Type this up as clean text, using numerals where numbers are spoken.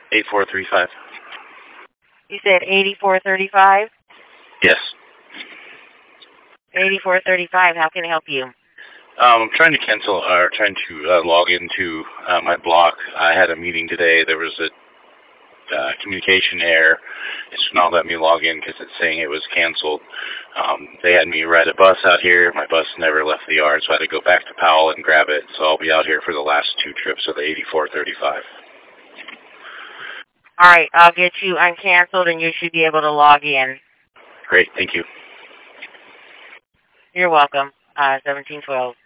8435. You said 8435? Yes. 8435, how can I help you? I'm trying to cancel, or trying to log into my block. I had a meeting today. There was a communication error. It's not letting me log in because it's saying it was canceled. They had me ride a bus out here. My bus never left the yard, so I had to go back to Powell and grab it. So I'll be out here for the last 2 trips of the 8435. All right, I'll get you uncanceled and you should be able to log in. Great, thank you. You're welcome. 1712.